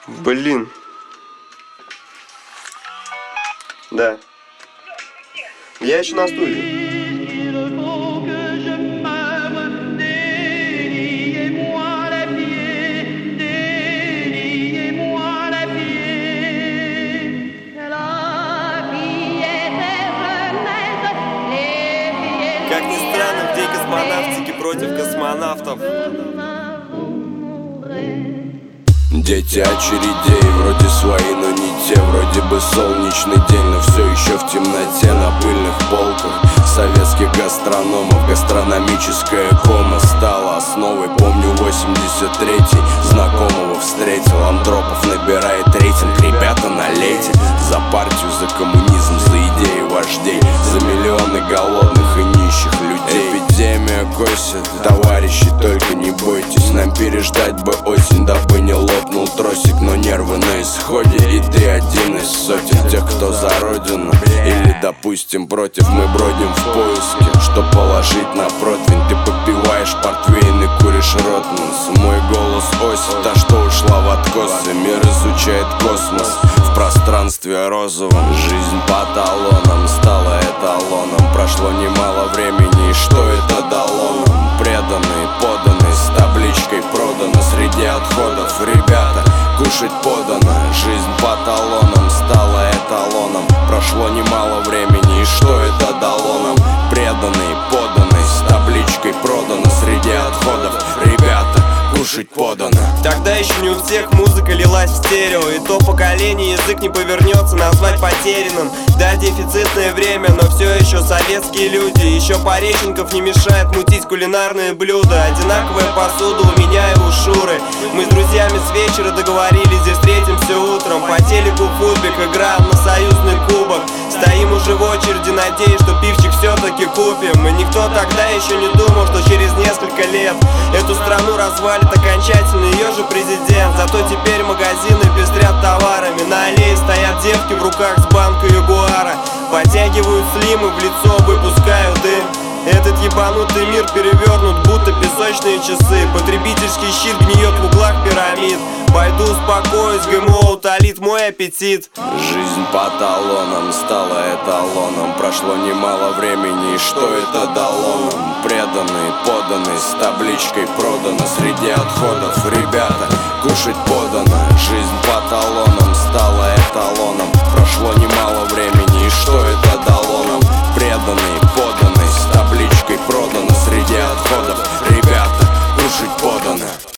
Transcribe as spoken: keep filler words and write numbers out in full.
Блин. Да. Я еще на студии. Как ни странно, в день космонавтики против космонавтов. Дети очередей, вроде свои, но не те. Вроде бы солнечный день, но все еще в темноте. На пыльных полках советских гастрономов гастрономическая кома стала основой. Помню восемьдесят третий, знакомого встретил. Андропов набирает рейтинг, ребята налейте. За партию, за коммунизм, за идеи вождей, за миллионы голодных и нищих людей. Эпидемия косит, товарищи, только не бойтесь. Нам переждать бы осень, дабы не лопнул тросик. Но нервы на исходе, и ты один из сотен тех, кто за родину. Или, допустим, против. Мы бродим в поиске, что положить на противень. Ты попиваешь портвейн и куришь ротманс. Мой голос осень, та, что ушла в откосы. Мир изучает космос в пространстве розовом. Жизнь по талонам стала эталоном. Прошло немало времени, и что это дало нам? Преданные, поданные, с табличкой продано. Среди отходов, ребята, кушать подано. Жизнь по талонам стала эталоном. Прошло немало времени, и что это дало нам? Преданные, поданные, с табличкой продано. Среди отходов, ребята, кушать подано. Тогда еще не у всех музыка лилась в стерео, и то поколение язык не повернется назвать потерянным. Да, дефицитное время, но все еще советские люди. Еще Пореченков не мешает мутить кулинарные блюда. Одинаковая посуда у меня и у Шуры. Мы с друзьями с вечера договорились, здесь встретимся утром. По телеку футбик играл на союзный кубок. Стоим уже в очереди, надеюсь, что пивчик все-таки купим. И никто тогда еще не думал, что через несколько лет эту страну развалит окончательно ее же президент. Зато теперь магазины пестрят товарами. На аллее стоят девки в руках с банкой ягуара. Потягивают слимы, в лицо выпускают дым. Этот ебанутый мир перевернут, будто песочные часы. Потребительский щит гниет в углах пирамид. Пойду успокоюсь, ГМО утолит мой аппетит. Жизнь по талонам стала эталоном. Прошло немало времени, и что это дало нам? Преданные, поданные, с табличкой продано. Среди отходов, ребята, кушать подано.